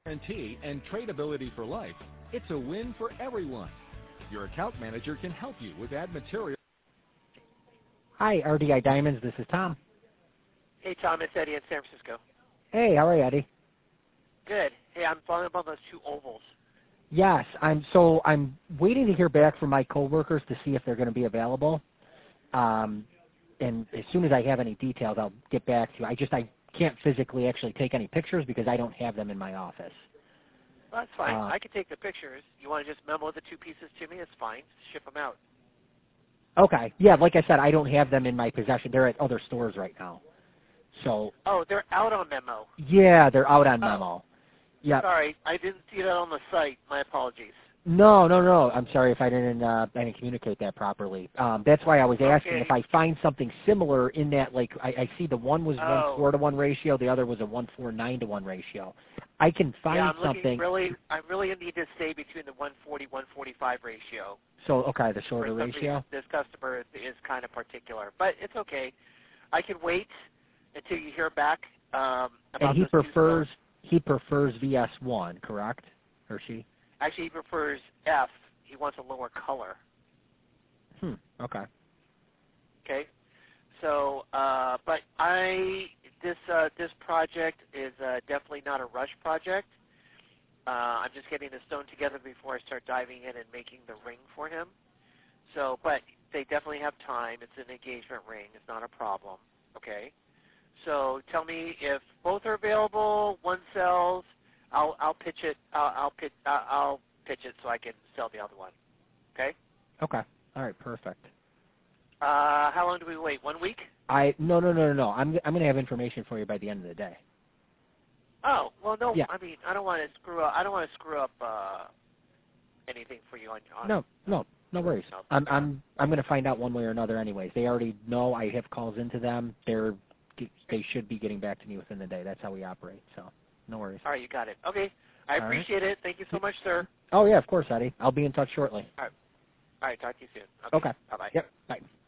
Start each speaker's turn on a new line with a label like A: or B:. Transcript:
A: guarantee and tradability for life, it's a win for everyone. Your account manager can help you with ad material.
B: Hi, RDI Diamonds. This is Tom.
C: Hey, Tom. It's Eddie in San Francisco.
B: Hey, how are you, Eddie?
C: Good. Hey, I'm following up on those 2 ovals.
B: Yes, I'm waiting to hear back from my coworkers to see if they're going to be available. And as soon as I have any details, I'll get back to you. I can't physically actually take any pictures because I don't have them in my office.
C: Well, that's fine. I can take the pictures. You want to just memo the 2 pieces to me? It's fine. Ship them out.
B: Okay. Yeah, like I said, I don't have them in my possession. They're at other stores right now. So.
C: Oh, they're out on memo.
B: Yeah, they're out on memo. Yeah.
C: Sorry, I didn't see that on the site. My apologies.
B: No. I'm sorry if I didn't communicate that properly. That's why I was asking if I find something similar in that, like I see the one was 1:4 ratio, the other was a 1:9 ratio. I can find something.
C: I really need to stay between the 1:40-1:45 ratio.
B: So the shorter ratio.
C: This customer is kind of particular, but it's okay. I can wait until you hear back about
B: and he
C: those
B: prefers VS1, correct? Or she?
C: Actually, he prefers F. He wants a lower color.
B: Okay.
C: Okay. So, but this project is definitely not a rush project. I'm just getting the stone together before I start diving in and making the ring for him. So, but they definitely have time. It's an engagement ring. It's not a problem. Okay. So tell me if both are available. One sells. I'll pitch it. I'll pitch it so I can sell the other one. Okay.
B: Okay. All right. Perfect.
C: How long do we wait? 1 week?
B: No. I'm going to have information for you by the end of the day.
C: Oh well, no.
B: Yeah.
C: I mean, I don't want to screw up. I don't want to screw up anything for you on.
B: No worries.
C: No.
B: I'm going to find out one way or another. Anyways, they already know I have calls into them. They should be getting back to me within the day. That's how we operate. So no worries.
C: All right, you got it. Okay. I appreciate it. Thank you so much, sir.
B: Oh, yeah, of course, Eddie. I'll be in touch shortly.
C: All right. Talk to you soon.
B: Okay.
C: Bye-bye.
B: Yep. Bye.